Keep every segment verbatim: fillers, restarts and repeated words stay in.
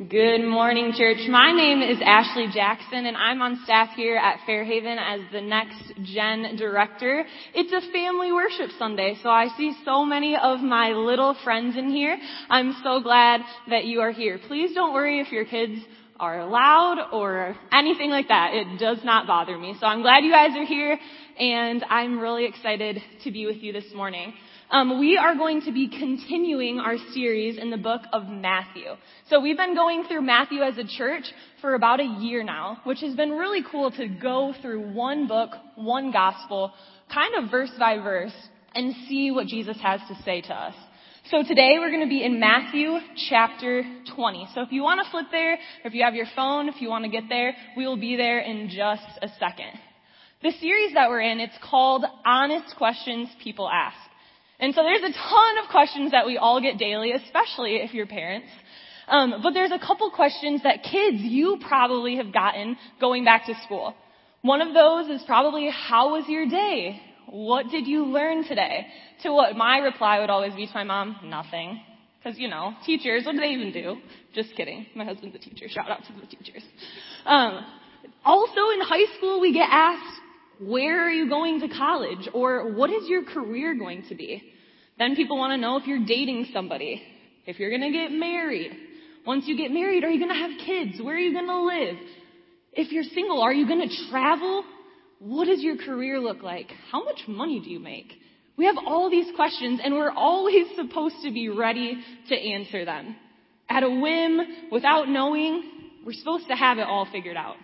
Good morning, church. My name is Ashley Jackson, and I'm on staff here at Fairhaven as the Next Gen Director. It's a family worship Sunday, so I see so many of my little friends in here. I'm so glad that you are here. Please don't worry if your kids are loud or anything like that. It does not bother me. So I'm glad you guys are here, and I'm really excited to be with you this morning. Um, we are going to be continuing our series in the book of Matthew. So we've been going through Matthew as a church for about a year now, which has been really cool to go through one book, one gospel, kind of verse by verse, and see what Jesus has to say to us. So today we're going to be in Matthew chapter twenty. So if you want to flip there, or if you have your phone, if you want to get there, we will be there in just a second. The series that we're in, it's called Honest Questions People Ask. And so there's a ton of questions that we all get daily, especially if you're parents. Um, but there's a couple questions that kids, you probably have gotten going back to school. One of those is probably, how was your day? What did you learn today? To what my reply would always be to my mom, nothing. Because, you know, teachers, what do they even do? Just kidding. My husband's a teacher. Shout out to the teachers. Um, also in high school, we get asked, where are you going to college? Or what is your career going to be? Then people want to know if you're dating somebody, if you're going to get married. Once you get married, are you going to have kids? Where are you going to live? If you're single, are you going to travel? What does your career look like? How much money do you make? We have all these questions, and we're always supposed to be ready to answer them. At a whim, without knowing, we're supposed to have it all figured out.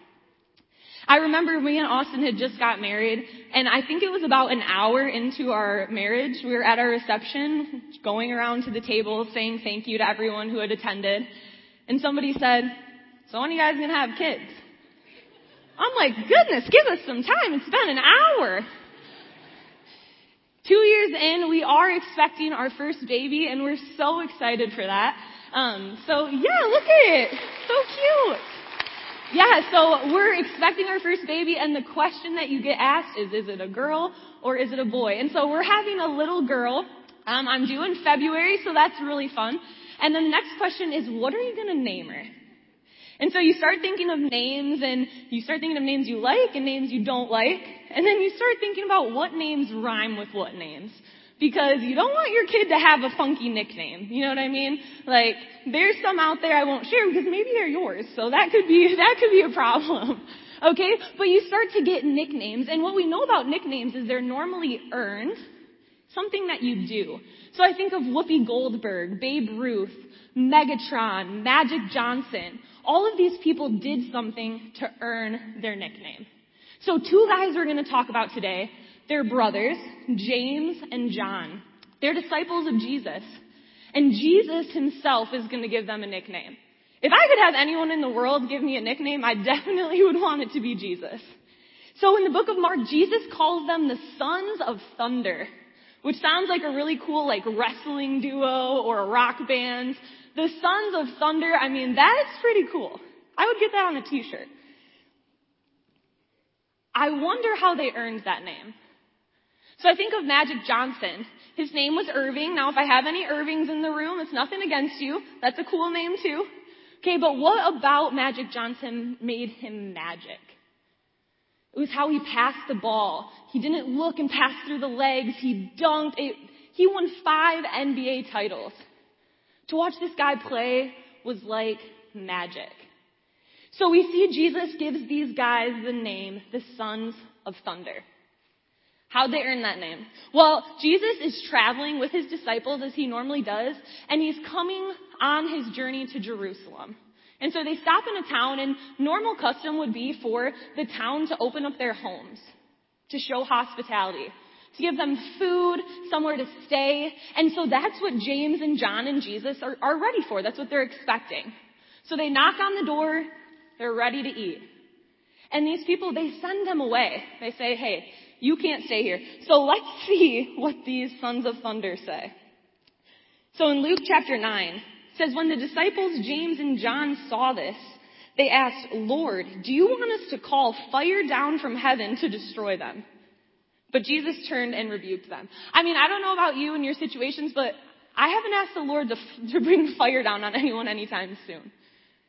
I remember me and Austin had just got married, and I think it was about an hour into our marriage. We were at our reception, going around to the table, saying thank you to everyone who had attended. And somebody said, so when are you guys going to have kids? I'm like, goodness, give us some time. It's been an hour. Two years in, we are expecting our first baby, and we're so excited for that. Um, so, yeah, look at it. So cute. Yeah, so we're expecting our first baby, and the question that you get asked is, is it a girl or is it a boy? And so we're having a little girl. Um, I'm due in February, so that's really fun. And then the next question is, what are you going to name her? And so you start thinking of names, and you start thinking of names you like and names you don't like. And then you start thinking about what names rhyme with what names. Because you don't want your kid to have a funky nickname. You know what I mean? Like, there's some out there I won't share because maybe they're yours. So that could be, that could be a problem. Okay? But you start to get nicknames. And what we know about nicknames is they're normally earned. Something that you do. So I think of Whoopi Goldberg, Babe Ruth, Megatron, Magic Johnson. All of these people did something to earn their nickname. So two guys we're going to talk about today. They're brothers, James and John. They're disciples of Jesus. And Jesus himself is going to give them a nickname. If I could have anyone in the world give me a nickname, I definitely would want it to be Jesus. So in the book of Mark, Jesus calls them the sons of thunder, which sounds like a really cool like wrestling duo or a rock band. The sons of thunder, I mean, that's pretty cool. I would get that on a t-shirt. I wonder how they earned that name. So I think of Magic Johnson. His name was Irving. Now, if I have any Irvings in the room, it's nothing against you. That's a cool name, too. Okay, but what about Magic Johnson made him magic? It was how he passed the ball. He didn't look and pass through the legs. He dunked. It, he won five N B A titles. To watch this guy play was like magic. So we see Jesus gives these guys the name, the Sons of Thunder. How'd they earn that name? Well, Jesus is traveling with his disciples as he normally does, and he's coming on his journey to Jerusalem. And so they stop in a town, and normal custom would be for the town to open up their homes, to show hospitality, to give them food, somewhere to stay. And so that's what James and John and Jesus are, are ready for. That's what they're expecting. So they knock on the door, they're ready to eat. And these people, they send them away. They say, hey, you can't stay here. So let's see what these sons of thunder say. So in Luke chapter nine, it says, when the disciples James and John saw this, they asked, Lord, do you want us to call fire down from heaven to destroy them? But Jesus turned and rebuked them. I mean, I don't know about you and your situations, but I haven't asked the Lord to, to bring fire down on anyone anytime soon.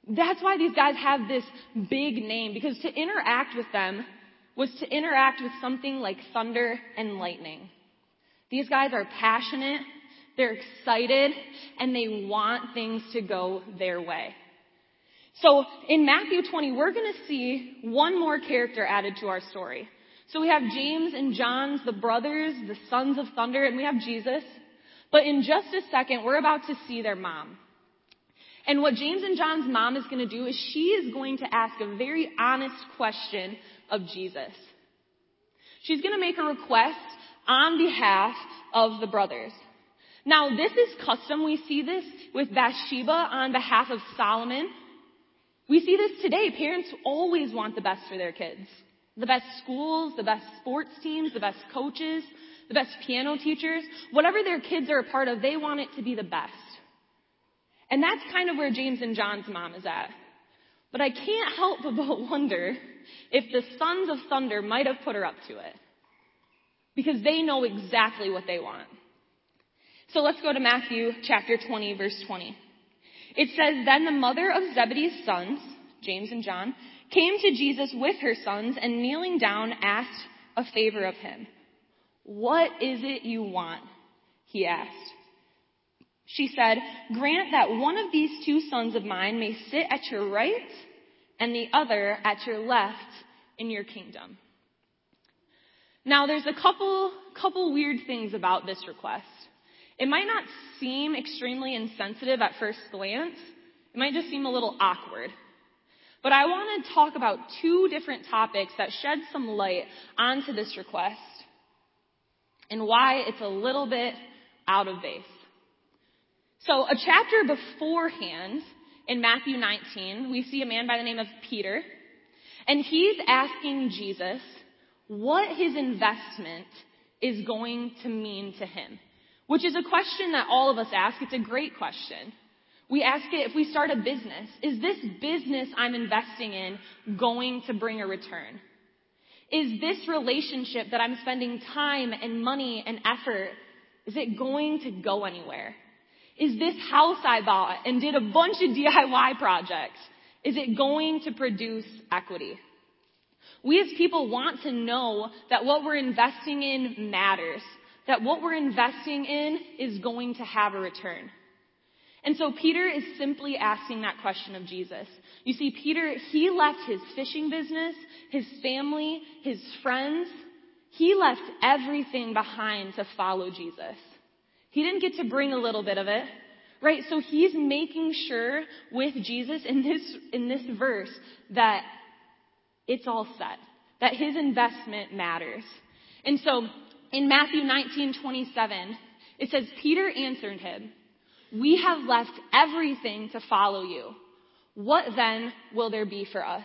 That's why these guys have this big name, because to interact with them was to interact with something like thunder and lightning. These guys are passionate, they're excited, and they want things to go their way. So in Matthew twenty, we're going to see one more character added to our story. So we have James and John's, the brothers, the sons of thunder, and we have Jesus. But in just a second, we're about to see their mom. And what James and John's mom is going to do is she is going to ask a very honest question of Jesus. She's going to make a request on behalf of the brothers. Now, this is custom. We see this with Bathsheba on behalf of Solomon. We see this today. Parents always want the best for their kids. The best schools, the best sports teams, the best coaches, the best piano teachers. Whatever their kids are a part of, they want it to be the best. And that's kind of where James and John's mom is at. But I can't help but wonder if the sons of thunder might have put her up to it. Because they know exactly what they want. So let's go to Matthew chapter twenty, verse twenty. It says, "Then the mother of Zebedee's sons, James and John, came to Jesus with her sons and kneeling down asked a favor of him. 'What is it you want?' he asked. She said, 'Grant that one of these two sons of mine may sit at your right and the other at your left in your kingdom.'" Now there's a couple, couple weird things about this request. It might not seem extremely insensitive at first glance. It might just seem a little awkward. But I want to talk about two different topics that shed some light onto this request and why it's a little bit out of base. So a chapter beforehand in Matthew nineteen, we see a man by the name of Peter, and he's asking Jesus what his investment is going to mean to him, which is a question that all of us ask. It's a great question. We ask it if we start a business. Is this business I'm investing in going to bring a return? Is this relationship that I'm spending time and money and effort, is it going to go anywhere? Is this house I bought and did a bunch of D I Y projects, is it going to produce equity? We as people want to know that what we're investing in matters, that what we're investing in is going to have a return. And so Peter is simply asking that question of Jesus. You see, Peter, he left his fishing business, his family, his friends. He left everything behind to follow Jesus. He didn't get to bring a little bit of it, right? So he's making sure with Jesus in this, in this verse that it's all set, that his investment matters. And so in Matthew nineteen twenty-seven, it says, "Peter answered him, 'We have left everything to follow you. What then will there be for us?'"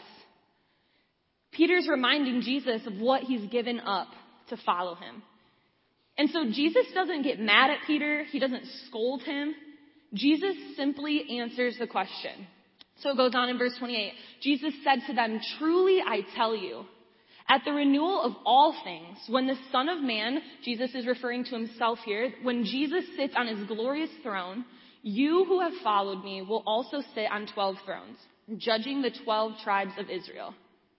Peter's reminding Jesus of what he's given up to follow him. And so Jesus doesn't get mad at Peter. He doesn't scold him. Jesus simply answers the question. So it goes on in verse twenty-eight. Jesus said to them, "Truly I tell you, at the renewal of all things, when the Son of Man," Jesus is referring to himself here, "when Jesus sits on his glorious throne, you who have followed me will also sit on twelve thrones, judging the twelve tribes of Israel.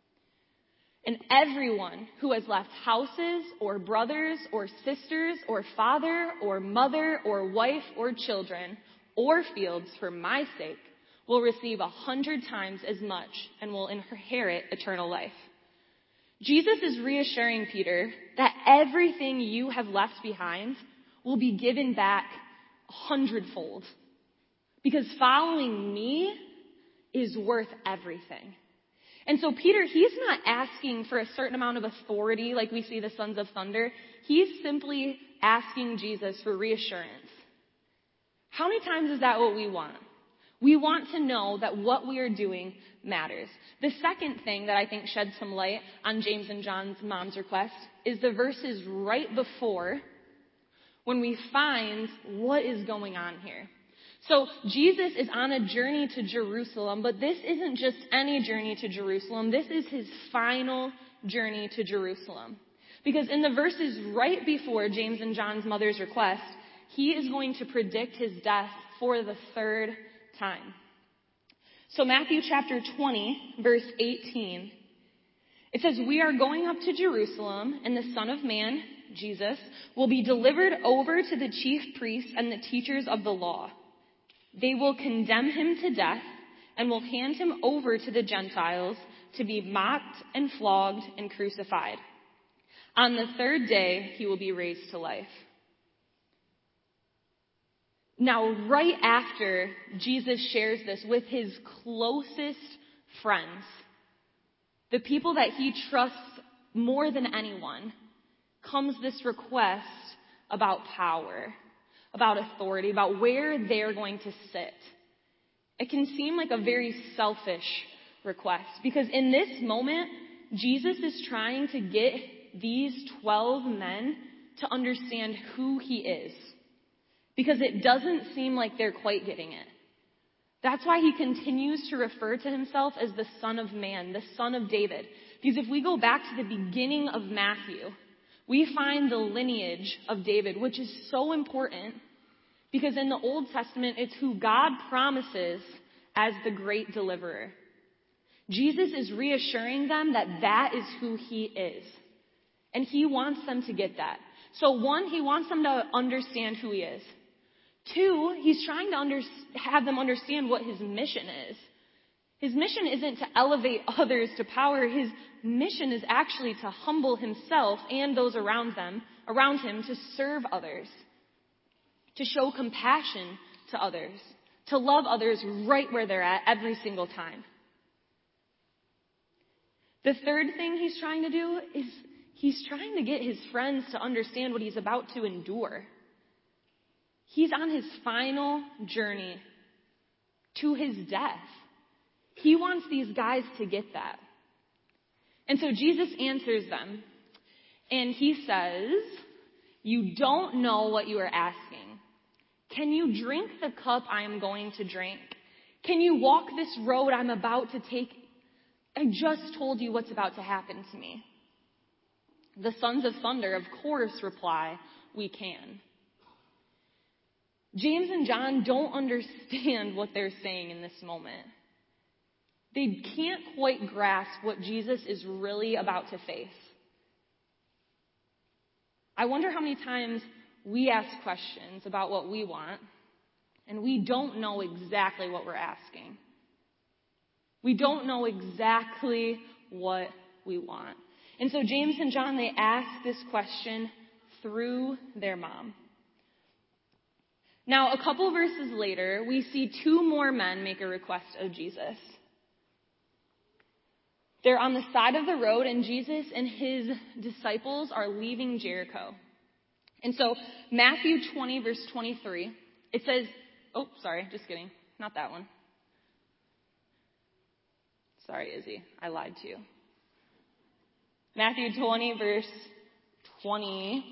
And everyone who has left houses or brothers or sisters or father or mother or wife or children or fields for my sake will receive a hundred times as much and will inherit eternal life." Jesus is reassuring Peter that everything you have left behind will be given back a hundredfold. Because following me is worth everything. And so Peter, he's not asking for a certain amount of authority like we see the sons of thunder. He's simply asking Jesus for reassurance. How many times is that what we want? We want to know that what we are doing matters. The second thing that I think sheds some light on James and John's mom's request is the verses right before when we find what is going on here. So Jesus is on a journey to Jerusalem, but this isn't just any journey to Jerusalem. This is his final journey to Jerusalem. Because in the verses right before James and John's mother's request, he is going to predict his death for the third time. So Matthew chapter twenty, verse eighteen, it says, "We are going up to Jerusalem, and the Son of Man, Jesus, will be delivered over to the chief priests and the teachers of the law. They will condemn him to death and will hand him over to the Gentiles to be mocked and flogged and crucified. On the third day, he will be raised to life." Now, right after Jesus shares this with his closest friends, the people that he trusts more than anyone, comes this request about power, about authority, about where they're going to sit. It can seem like a very selfish request, because in this moment, Jesus is trying to get these twelve men to understand who he is, because it doesn't seem like they're quite getting it. That's why he continues to refer to himself as the Son of Man, the Son of David. Because if we go back to the beginning of Matthew, we find the lineage of David, which is so important, because in the Old Testament, it's who God promises as the great deliverer. Jesus is reassuring them that that is who he is. And he wants them to get that. So one, he wants them to understand who he is. Two, he's trying to under, have them understand what his mission is. His mission isn't to elevate others to power. His mission is actually to humble himself and those around them, around him, to serve others, to show compassion to others, to love others right where they're at every single time. The third thing he's trying to do is he's trying to get his friends to understand what he's about to endure. He's on his final journey to his death. He wants these guys to get that. And so Jesus answers them, and he says, "You don't know what you are asking. Can you drink the cup I am going to drink? Can you walk this road I'm about to take? I just told you what's about to happen to me." The sons of thunder, of course, reply, "We can." James and John don't understand what they're saying in this moment. They can't quite grasp what Jesus is really about to face. I wonder how many times we ask questions about what we want, and we don't know exactly what we're asking. We don't know exactly what we want. And so James and John, they ask this question through their mom. Now, a couple verses later, we see two more men make a request of Jesus. They're on the side of the road, and Jesus and his disciples are leaving Jericho. And so, Matthew twenty, verse twenty-three, it says, oh, sorry, just kidding. Not that one. Sorry, Izzy, I lied to you. Matthew twenty, verse twenty-nine.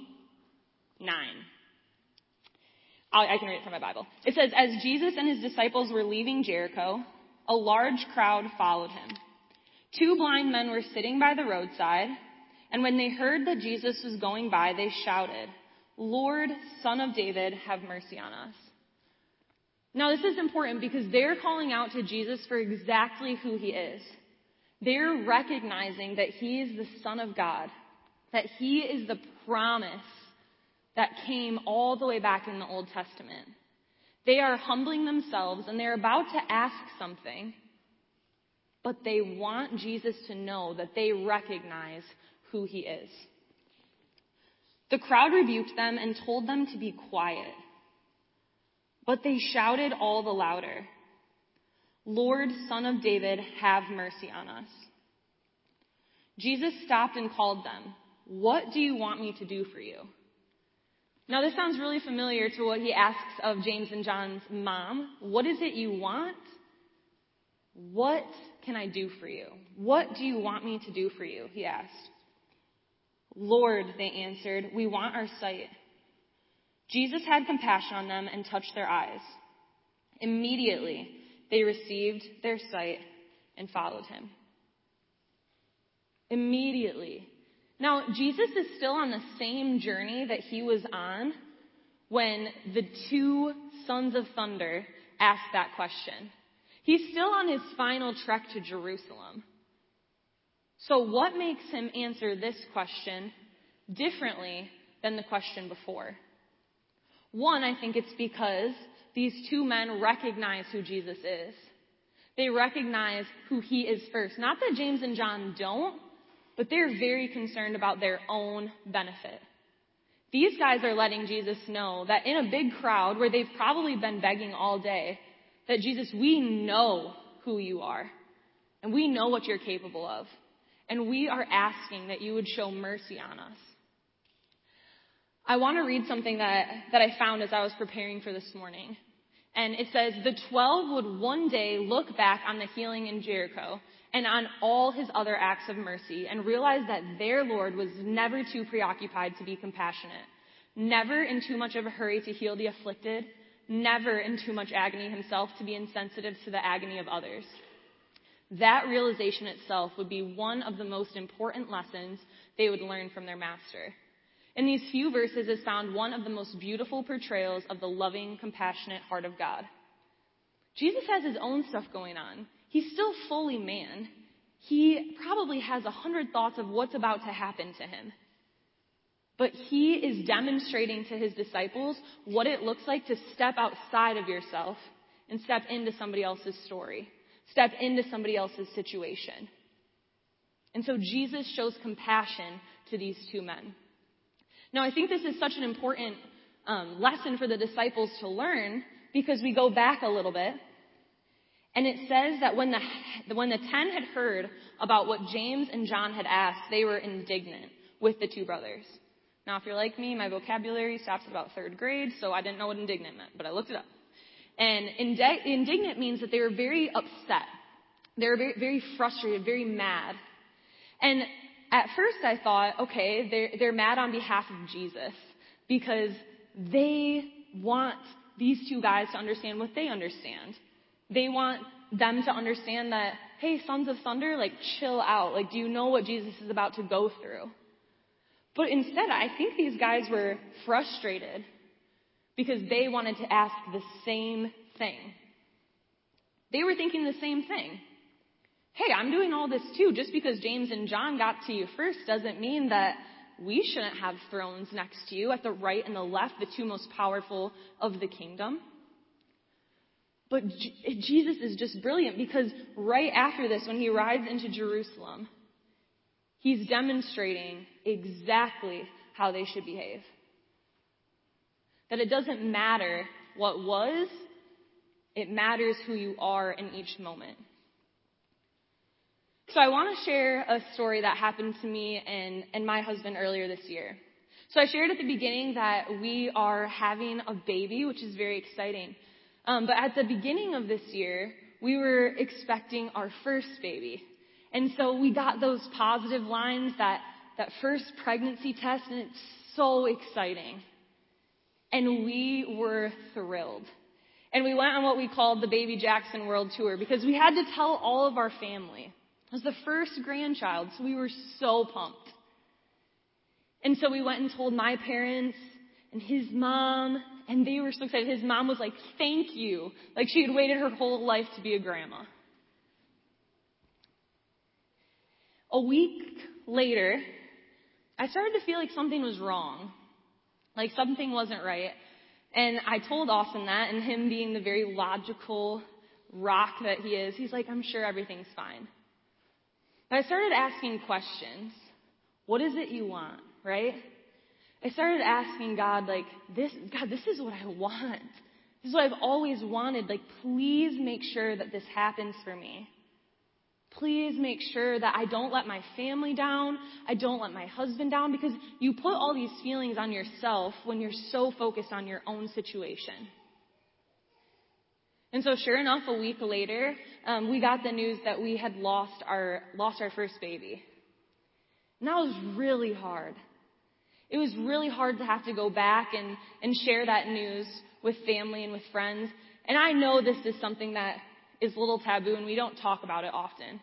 I can read it from my Bible. It says, "As Jesus and his disciples were leaving Jericho, a large crowd followed him. Two blind men were sitting by the roadside, and when they heard that Jesus was going by, they shouted, 'Lord, Son of David, have mercy on us.'" Now, this is important because they're calling out to Jesus for exactly who he is. They're recognizing that he is the Son of God, that he is the promise that came all the way back in the Old Testament. They are humbling themselves, and they're about to ask something, but they want Jesus to know that they recognize who he is. The crowd rebuked them and told them to be quiet, but they shouted all the louder, "Lord, Son of David, have mercy on us." Jesus stopped and called them. "What do you want me to do for you?" Now, this sounds really familiar to what he asks of James and John's mom. What is it you want? What can I do for you? What do you want me to do for you? He asked. "Lord," they answered, "we want our sight." Jesus had compassion on them and touched their eyes. Immediately, they received their sight and followed him. Immediately. Now, Jesus is still on the same journey that he was on when the two sons of thunder asked that question. He's still on his final trek to Jerusalem. So what makes him answer this question differently than the question before? One, I think it's because these two men recognize who Jesus is. They recognize who he is first. Not that James and John don't, but they're very concerned about their own benefit. These guys are letting Jesus know that in a big crowd where they've probably been begging all day, that Jesus, we know who you are, and we know what you're capable of, and we are asking that you would show mercy on us. I want to read something that, that I found as I was preparing for this morning. And it says, the twelve would one day look back on the healing in Jericho and on all his other acts of mercy and realize that their Lord was never too preoccupied to be compassionate, never in too much of a hurry to heal the afflicted, never in too much agony himself to be insensitive to the agony of others. That realization itself would be one of the most important lessons they would learn from their master. In these few verses is found one of the most beautiful portrayals of the loving, compassionate heart of God. Jesus has his own stuff going on. He's still fully man. He probably has a hundred thoughts of what's about to happen to him. But he is demonstrating to his disciples what it looks like to step outside of yourself and step into somebody else's story, step into somebody else's situation. And so Jesus shows compassion to these two men. Now, I think this is such an important um, lesson for the disciples to learn because we go back a little bit. And it says that when the, when the ten had heard about what James and John had asked, they were indignant with the two brothers. Now, if you're like me, my vocabulary stops at about third grade, so I didn't know what indignant meant, but I looked it up. And indi- indignant means that they were very upset. They were very, very frustrated, very mad. And at first I thought, okay, they're, they're mad on behalf of Jesus because they want these two guys to understand what they understand. They want them to understand that, hey, sons of thunder, like, chill out. Like, do you know what Jesus is about to go through? But instead, I think these guys were frustrated because they wanted to ask the same thing. They were thinking the same thing. Hey, I'm doing all this too. Just because James and John got to you first doesn't mean that we shouldn't have thrones next to you at the right and the left, the two most powerful of the kingdom. But J- Jesus is just brilliant because right after this, when he rides into Jerusalem, he's demonstrating exactly how they should behave. That it doesn't matter what was, it matters who you are in each moment. So I want to share a story that happened to me and, and my husband earlier this year. So I shared at the beginning that we are having a baby, which is very exciting. Um, but at the beginning of this year, we were expecting our first baby. And so we got those positive lines, that, that first pregnancy test, and it's so exciting. And we were thrilled. And we went on what we called the Baby Jackson World Tour because we had to tell all of our family. It was the first grandchild, so we were so pumped. And so we went and told my parents and his mom, and they were so excited. His mom was like, thank you. Like she had waited her whole life to be a grandma. A week later, I started to feel like something was wrong. Like something wasn't right. And I told Austin that, and him being the very logical rock that he is, he's like, I'm sure everything's fine. But I started asking questions. What is it you want, right? I started asking God, like, this, God, this is what I want. This is what I've always wanted. Like, please make sure that this happens for me. Please make sure that I don't let my family down. I don't let my husband down, because you put all these feelings on yourself when you're so focused on your own situation. And so sure enough, a week later, um, we got the news that we had lost our, lost our first baby. And that was really hard. It was really hard to have to go back and, and share that news with family and with friends. And I know this is something that is a little taboo and we don't talk about it often.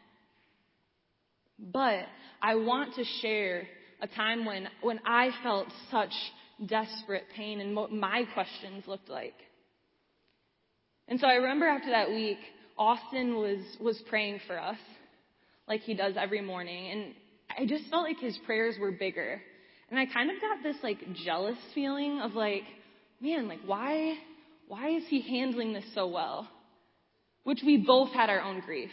But I want to share a time when, when I felt such desperate pain and what my questions looked like. And so I remember after that week, Austin was, was praying for us like he does every morning. And I just felt like his prayers were bigger. And I kind of got this like jealous feeling of like, man, like why, why is he handling this so well? Which we both had our own grief.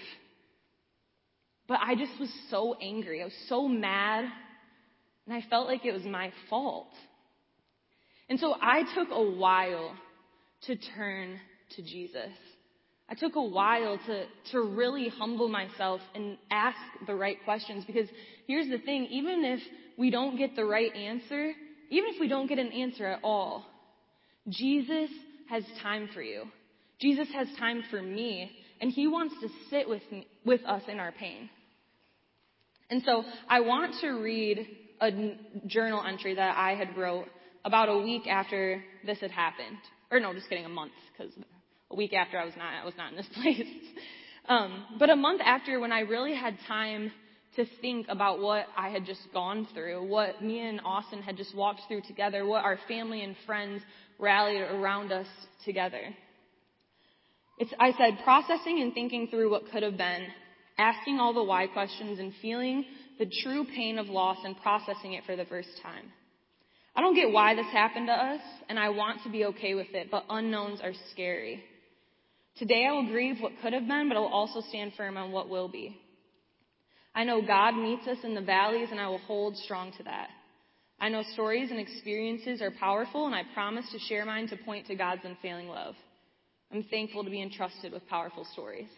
But I just was so angry. I was so mad. And I felt like it was my fault. And so I took a while to turn to Jesus. I took a while to, to really humble myself and ask the right questions. Because here's the thing, even if we don't get the right answer, even if we don't get an answer at all, Jesus has time for you. Jesus has time for me, and he wants to sit with me, with us in our pain. And so I want to read a journal entry that I had wrote about a week after this had happened. Or no, just kidding, a month, because a week after I was not, I was not in this place. Um, but a month after, when I really had time to think about what I had just gone through, what me and Austin had just walked through together, what our family and friends rallied around us together. It's, I said, processing and thinking through what could have been, asking all the why questions and feeling the true pain of loss and processing it for the first time. I don't get why this happened to us, and I want to be okay with it, but unknowns are scary. Today I will grieve what could have been, but I will also stand firm on what will be. I know God meets us in the valleys, and I will hold strong to that. I know stories and experiences are powerful, and I promise to share mine to point to God's unfailing love. I'm thankful to be entrusted with powerful stories.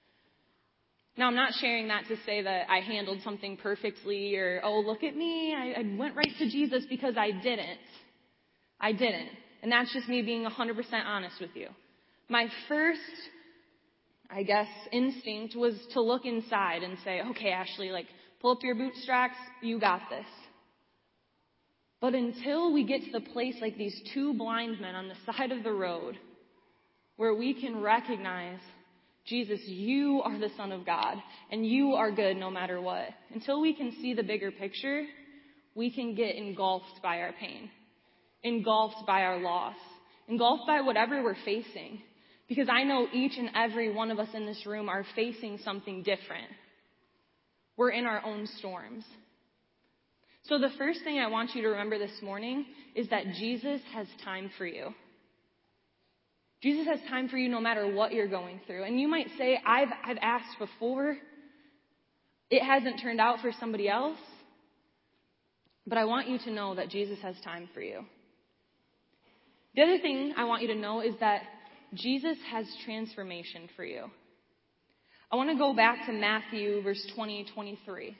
Now, I'm not sharing that to say that I handled something perfectly or, oh, look at me, I, I went right to Jesus, because I didn't. I didn't. And that's just me being one hundred percent honest with you. My first, I guess, instinct was to look inside and say, okay, Ashley, like, pull up your bootstraps, you got this. But until we get to the place like these two blind men on the side of the road, where we can recognize, Jesus, you are the Son of God, and you are good no matter what. Until we can see the bigger picture, we can get engulfed by our pain, engulfed by our loss, engulfed by whatever we're facing. Because I know each and every one of us in this room are facing something different. We're in our own storms. So the first thing I want you to remember this morning is that Jesus has time for you. Jesus has time for you no matter what you're going through. And you might say, I've, I've asked before. It hasn't turned out for somebody else. But I want you to know that Jesus has time for you. The other thing I want you to know is that Jesus has transformation for you. I want to go back to Matthew verse twenty, twenty-three.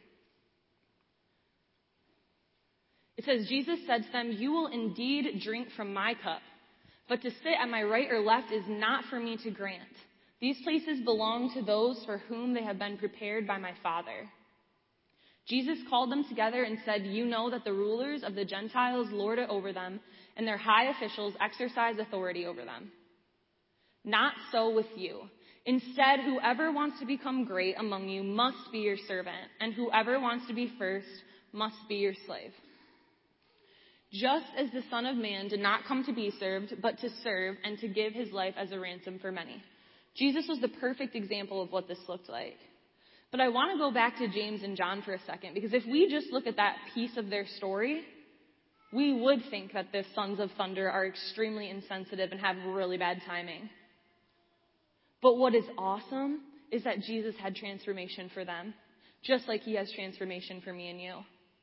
It says, Jesus said to them, you will indeed drink from my cup, but to sit at my right or left is not for me to grant. These places belong to those for whom they have been prepared by my Father. Jesus called them together and said, you know that the rulers of the Gentiles lord it over them, and their high officials exercise authority over them. Not so with you. Instead, whoever wants to become great among you must be your servant, and whoever wants to be first must be your slave. Just as the Son of Man did not come to be served, but to serve and to give his life as a ransom for many. Jesus was the perfect example of what this looked like. But I want to go back to James and John for a second, because if we just look at that piece of their story, we would think that the sons of thunder are extremely insensitive and have really bad timing. But what is awesome is that Jesus had transformation for them, just like he has transformation for me and you.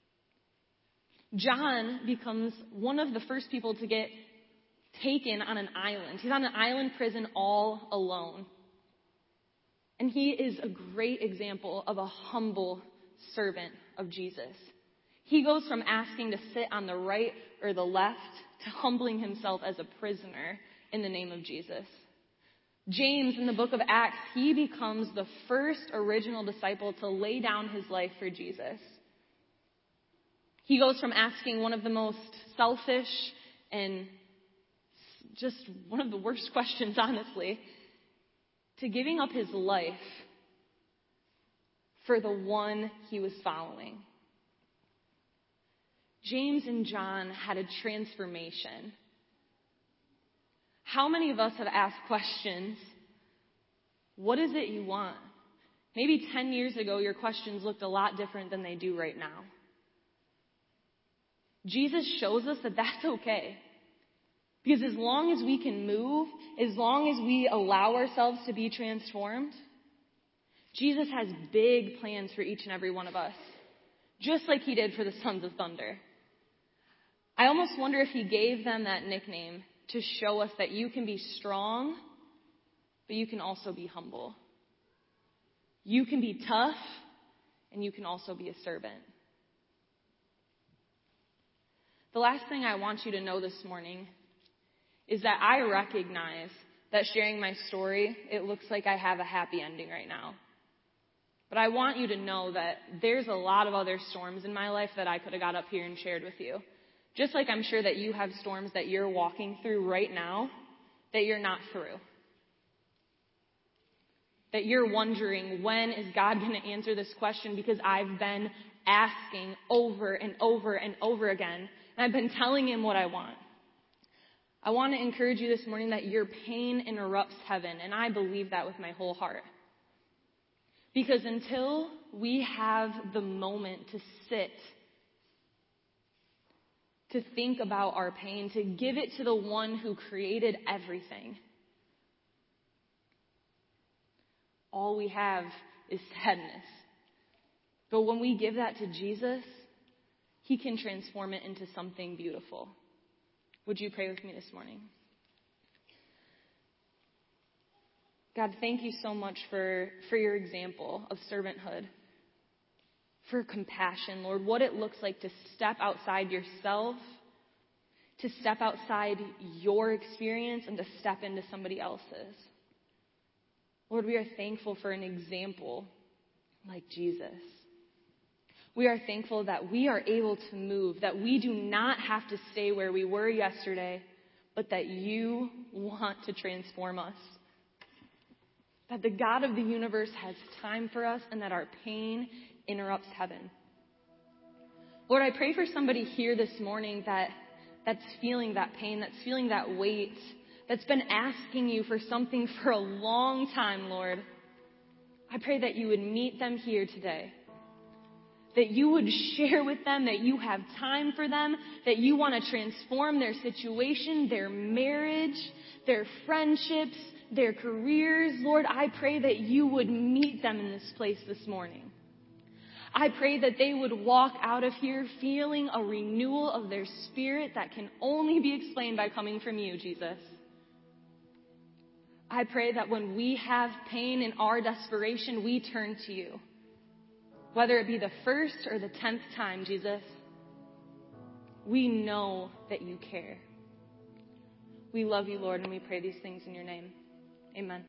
John becomes one of the first people to get taken on an island. He's on an island prison all alone. And he is a great example of a humble servant of Jesus. He goes from asking to sit on the right or the left to humbling himself as a prisoner in the name of Jesus. James, in the book of Acts, he becomes the first original disciple to lay down his life for Jesus. He goes from asking one of the most selfish and just one of the worst questions, honestly, to giving up his life for the one he was following. James and John had a transformation. How many of us have asked questions, What is it you want? Maybe ten years ago, your questions looked a lot different than they do right now. Jesus shows us that that's okay. Because as long as we can move, as long as we allow ourselves to be transformed, Jesus has big plans for each and every one of us, just like he did for the sons of thunder. I almost wonder if he gave them that nickname to show us that you can be strong, but you can also be humble. You can be tough, and you can also be a servant. The last thing I want you to know this morning is that I recognize that sharing my story, it looks like I have a happy ending right now. But I want you to know that there's a lot of other storms in my life that I could have got up here and shared with you. Just like I'm sure that you have storms that you're walking through right now that you're not through. That you're wondering, when is God going to answer this question? Because I've been asking over and over and over again. And I've been telling him what I want. I want to encourage you this morning that your pain interrupts heaven. And I believe that with my whole heart. Because until we have the moment to sit, to think about our pain, to give it to the one who created everything, all we have is sadness. But when we give that to Jesus, he can transform it into something beautiful. Would you pray with me this morning? God, thank you so much for, for your example of servanthood, for compassion, Lord, what it looks like to step outside yourself, to step outside your experience, and to step into somebody else's. Lord, we are thankful for an example like Jesus. We are thankful that we are able to move, that we do not have to stay where we were yesterday, but that you want to transform us. That the God of the universe has time for us and that our pain interrupts heaven. Lord, I pray for somebody here this morning that, that's feeling that pain, that's feeling that weight, that's been asking you for something for a long time, Lord. I pray that you would meet them here today. That you would share with them that you have time for them, that you want to transform their situation, their marriage, their friendships, their careers. Lord, I pray that you would meet them in this place this morning. I pray that they would walk out of here feeling a renewal of their spirit that can only be explained by coming from you, Jesus. I pray that when we have pain in our desperation, we turn to you. Whether it be the first or the tenth time, Jesus, we know that you care. We love you, Lord, and we pray these things in your name. Amen.